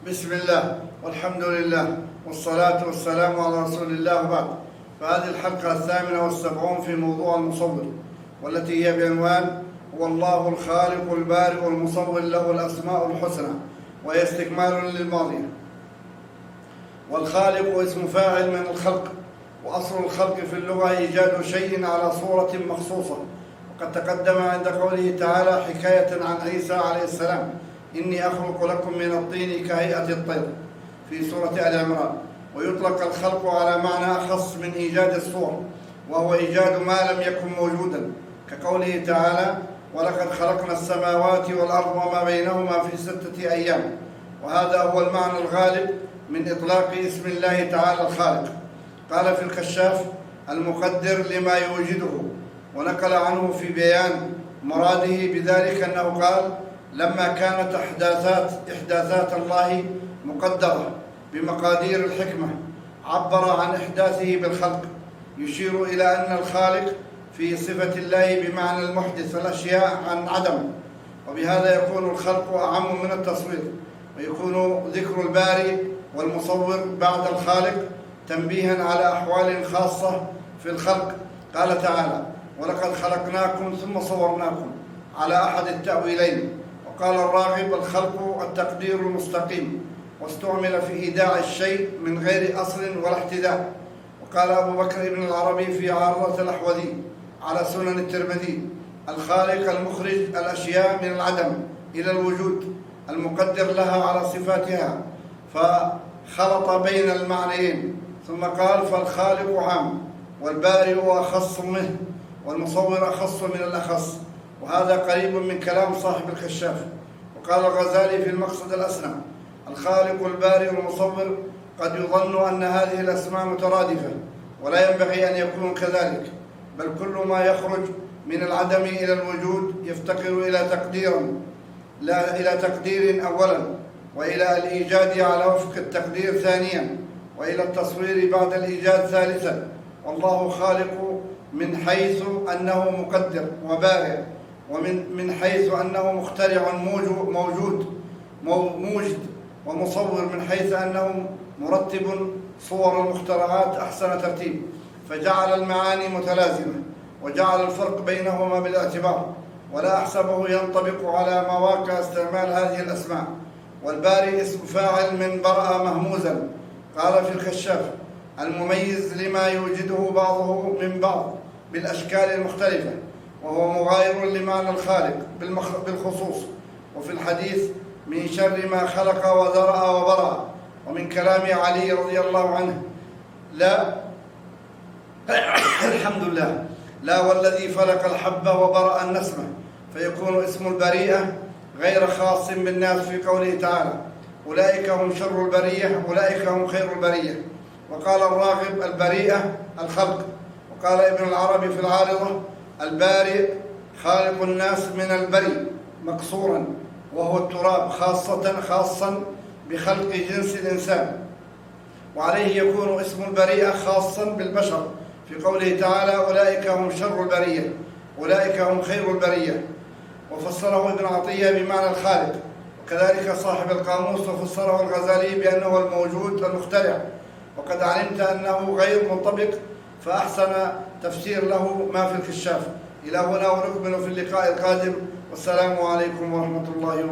بسم الله والحمد لله والصلاة والسلام على رسول الله وبعد. فهذه الحلقة 78 في موضوع المصور، والتي هي بعنوان هو الله الخالق البارئ المصور له الأسماء الحسنى، وهي استكمال للماضية. والخالق اسم فاعل من الخلق، وأصل الخلق في اللغة إيجاد شيء على صورة مخصوصة. وقد تقدم عند قوله تعالى حكاية عن عيسى عليه السلام: إني أخلق لكم من الطين كهيئة الطير في سورة آل عمران. ويطلق الخلق على معنى أخص من إيجاد الصور، وهو إيجاد ما لم يكن موجودا، كقوله تعالى: ولقد خلقنا السماوات والأرض وما بينهما في 6 أيام. وهذا هو المعنى الغالب من إطلاق اسم الله تعالى الخالق. قال في الكشاف: المقدر لما يوجده. ونقل عنه في بيان مراده بذلك أنه قال: لما كانت إحداثات الله مقدرة بمقادير الحكمة، عبر عن إحداثه بالخلق، يشير إلى أن الخالق في صفة الله بمعنى المحدث الأشياء عن عدم. وبهذا يكون الخلق أعم من التصوير، ويكون ذكر الباري والمصور بعد الخالق تنبيها على أحوال خاصة في الخلق. قال تعالى: ولقد خلقناكم ثم صورناكم، على أحد التأويلين. وقال الراغب: الخلق التقدير المستقيم، واستعمل في إيداع الشيء من غير أصل ولا احتداء. وقال أبو بكر بن العربي في عارضة الأحوذي على سنن الترمذي: الخالق المخرج الأشياء من العدم إلى الوجود، المقدر لها على صفاتها، فخلط بين المعنيين. ثم قال: فالخالق عام، والبارئ أخص منه، والمصور أخص من الأخص. وهذا قريب من كلام صاحب الكشاف. وقال الغزالي في المقصد الأسنى: الخالق البارئ المصور قد يظن أن هذه الأسماء مترادفة، ولا ينبغي أن يكون كذلك، بل كل ما يخرج من العدم إلى الوجود يفتقر إلى تقدير أولا، وإلى الإيجاد على وفق التقدير ثانيا، وإلى التصوير بعد الإيجاد ثالثا. والله خالق من حيث أنه مقدر وبارئ، ومن حيث أنه مخترع موجد، ومصور من حيث أنه مرتب صور المخترعات أحسن ترتيب، فجعل المعاني متلازمة، وجعل الفرق بينهما بالاعتبار، ولا أحسبه ينطبق على مواقع استعمال هذه الأسماء. والبارئ اسم فاعل من برأ مهموزا. قال في الكشاف: المميز لما يوجده بعضه من بعض بالأشكال المختلفة، وهو مغاير لمعنى الخالق بالخصوص. وفي الحديث: من شر ما خلق وذرأ وبرأ. ومن كلام علي رضي الله عنه: لا الحمد لله، لا والذي فلق الحبة وبرأ النسمة. فيكون اسم البريئة غير خاص بالناس في قوله تعالى: أولئك هم شر البرية، أولئك هم خير البرية. وقال الراغب: البريئة الخلق. وقال ابن العربي في العارضة: البارئ خالق الناس من البري مقصورا، وهو التراب خاصا بخلق جنس الإنسان. وعليه يكون اسم البريئة خاصا بالبشر في قوله تعالى: أولئك هم شر البرية، أولئك هم خير البرية. وفسره ابن عطية بمعنى الخالق، وكذلك صاحب القاموس، وفسره الغزالي بأنه الموجود المخترع. وقد علمت أنه غير منطبق، فأحسن تفسير له ما في الكشاف. إلى هنا ونكمل في اللقاء القادم، والسلام عليكم ورحمة الله وبركاته.